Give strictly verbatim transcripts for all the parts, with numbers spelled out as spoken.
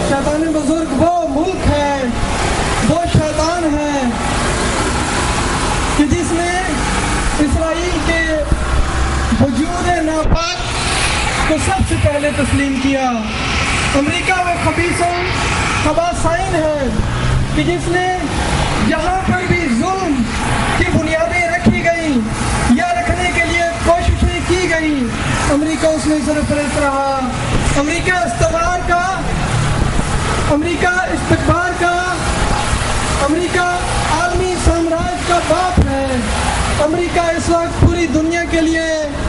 شیطان بزرگ وہ ملک ہے، وہ شیطان ہے کہ جس نے اسرائیل کے وجود ناپاک کو سب سے پہلے تسلیم کیا۔ امریکہ وہ خبیث خباثین ہے کہ جس نے جہاں پر بھی ظلم کی بنیادیں رکھی گئیں یا رکھنے کے لیے کوششیں کی گئیں، امریکہ اس میں سرپرست رہا۔ امریکہ استعمار کا، امریکہ استکبار کا، امریکہ عالمی سامراج کا باپ ہے۔ امریکہ اس وقت پوری دنیا کے لیے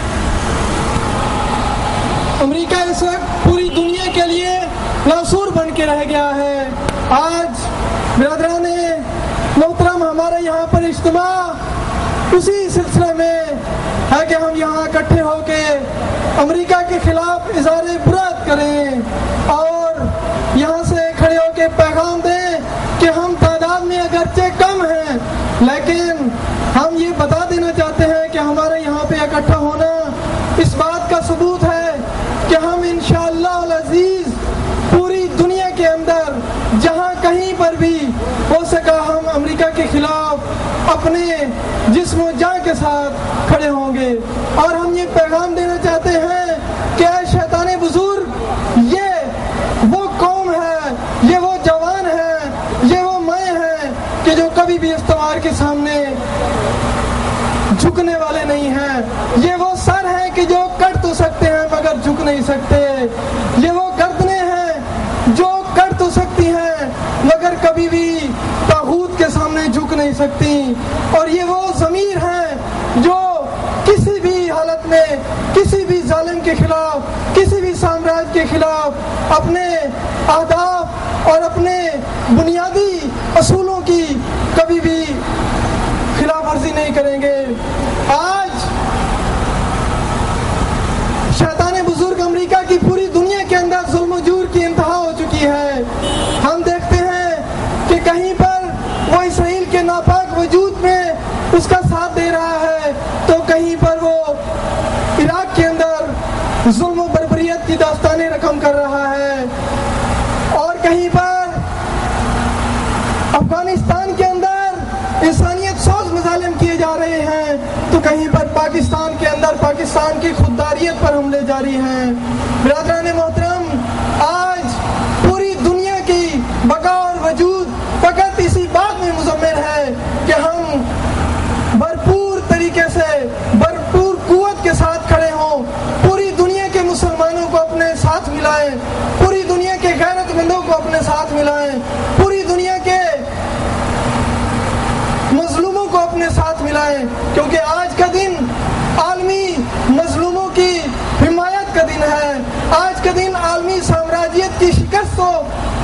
امریکہ اس وقت پوری دنیا کے لیے ناسور بن کے رہ گیا ہے۔ آج برادران محترم، ہمارا یہاں پر اجتماع اسی سلسلے میں ہے کہ ہم یہاں اکٹھے ہو کے امریکہ کے خلاف اظہار برات کریں اور یہاں سے کھڑے ہو کے پیغام دیں کہ ہم تعداد میں اگرچہ کم ہیں، لیکن ہم یہ بتا دینا چاہتے ہیں کہ ہمارے یہاں پہ اکٹھا ہونا اس بات کا ثبوت ہے کہ ہم انشاءاللہ العزیز پوری دنیا کے اندر جہاں کہیں پر بھی ہو سکا ہم امریکہ کے خلاف اپنے جسم و جان کے ساتھ کھڑے ہوں گے۔ اور ہم یہ پیغام دینا چاہتے ہیں کہ اے شیطان بزرگ، یہ وہ قوم ہے، یہ وہ جوان ہے، یہ وہ مائیں ہیں کہ جو کبھی بھی استعمار کے سامنے جھکنے والے نہیں ہیں۔ یہ وہ سر ہیں کہ جو کٹ تو سکتے ہیں مگر جھک نہیں سکتے۔ یہ وہ گردنیں ہیں جو کٹ تو سکتی ہیں مگر کبھی بھی طاغوت کے سامنے جھک نہیں سکتی۔ اور یہ وہ ضمیر ہیں جو کسی بھی حالت میں کسی بھی ظالم کے خلاف، کسی بھی سامراج کے خلاف اپنے اہداف اور اپنے بنیادی اصولوں کی کبھی بھی خلاف ورزی نہیں کریں گے۔ آج شیطان بزرگ امریکہ کی پوری دنیا کے اندر ظلم و جور کی انتہا ہو چکی ہے۔ ہم دیکھتے ہیں کہ کہیں پر وہ اسرائیل کے ناپاک وجود میں اس کا ساتھ دے رہا ہے، تو کہیں پر وہ عراق کے اندر ظلم و بربریت کی داستانیں رقم کر رہا ہے، اور کہیں پر افغانستان کے اندر انسانیت سوز مظالم کیے جا رہے ہیں، تو کہیں پر پاکستان کے اندر پاکستان کی خودداریت پر حملے جاری ہیں۔ برادران محترم، آج پوری دنیا کی بقا اور وجود فقط اسی بات میں مضمر ہے کہ ہم بھرپور طریقے سے بھرپور قوت کے ساتھ کھڑے ہوں، پوری دنیا کے مسلمانوں کو اپنے ساتھ ملائیں، پوری دنیا کے غیرت مندوں کو اپنے ساتھ ملائیں، پوری دنیا کے مظلوموں کو اپنے ساتھ ملائیں، کیونکہ آج کا دن عالمی مظلوموں کی حمایت کا دن ہے۔ آج کا دن عالمی سامراجیت کی شکست و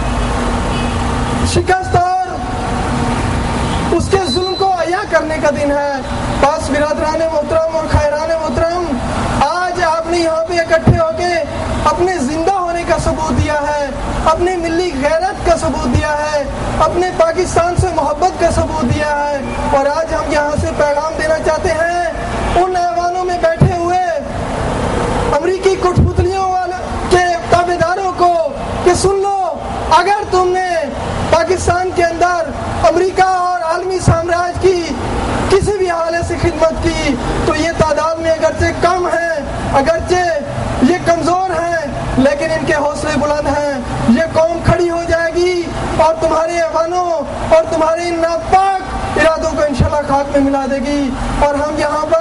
شکست اور اس کے ظلم کو عیا کرنے کا دن ہے۔ بس برادران محترم اور خیران محترم، آج آپ نے یہاں پہ اکٹھے ہو کے اپنے زندہ ہونے کا ثبوت دیا ہے، اپنے ملی غیرت کا ثبوت دیا ہے، اپنے پاکستان سے محبت کا ثبوت دیا ہے، اور آج ہم یہاں سے پیغام دینا چاہتے ہیں ان ایوانوں میں بیٹھے ہوئے امریکی کٹ پتلیوں والے کے تابع داروں کو کہ سن لو، اگر تم نے پاکستان کے اندر امریکہ اور عالمی سامراج کی کسی بھی حوالے سے خدمت کی تو یہ تعداد میں اگرچہ کم ہے، اگرچہ یہ کمزور ہیں، لیکن ان کے حوصلے بلند ہیں۔ یہ قوم کھڑی ہو جائے گی اور تمہارے ایوانوں اور تمہارے ناپاک ارادوں کو انشاءاللہ خاک میں ملا دے گی۔ اور ہم یہاں پر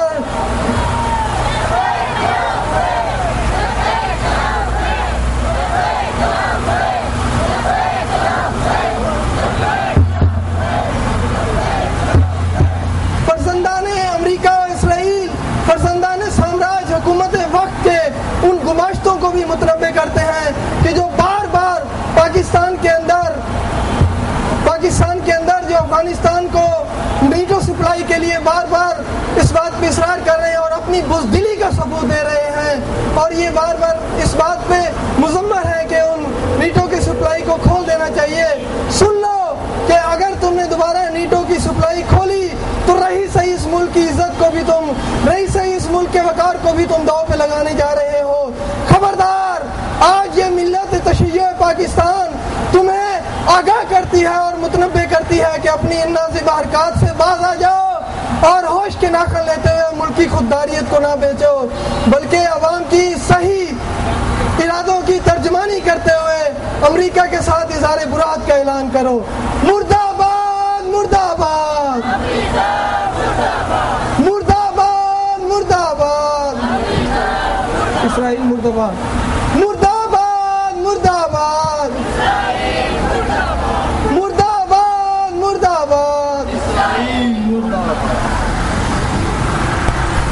فرزندان امریکہ و اسرائیل، فرزندان سامراج حکومت وقت کے ان گماشتوں کو بھی متنبع کرتے ہیں کہ جو بار بار پاکستان کے اندر پاکستان کے اندر جو افغانستان کو نیٹو سپلائی کے لیے بار بار اس بات پہ اصرار کر رہے ہیں اور اپنی بزدلی کا ثبوت دے رہے ہیں، اور یہ بار بار اس بات پہ مضمر ہے کہ ان نیٹو کی سپلائی کو کھول دینا چاہیے۔ سن لو کہ اگر تم نے دوبارہ نیٹو کی سپلائی کھولی تو رہی صحیح اس ملک کی عزت کو بھی تم رہی صحیح اس ملک کے وقار کو بھی تم داؤ پہ لگانے جا رہے ہو۔ خبردار، آج یہ ملت تشیع پاکستان آگاہ کرتی ہے اور متنبع کرتی ہے کہ اپنی ان نازیبہ حرکات سے باز آ جاؤ اور ہوش کے ناخن لیتے ہوئے ملک کی خودداریت کو نہ بیچو، بلکہ عوام کی صحیح ارادوں کی ترجمانی کرتے ہوئے امریکہ کے ساتھ اظہار برات کا اعلان کرو۔ مردہ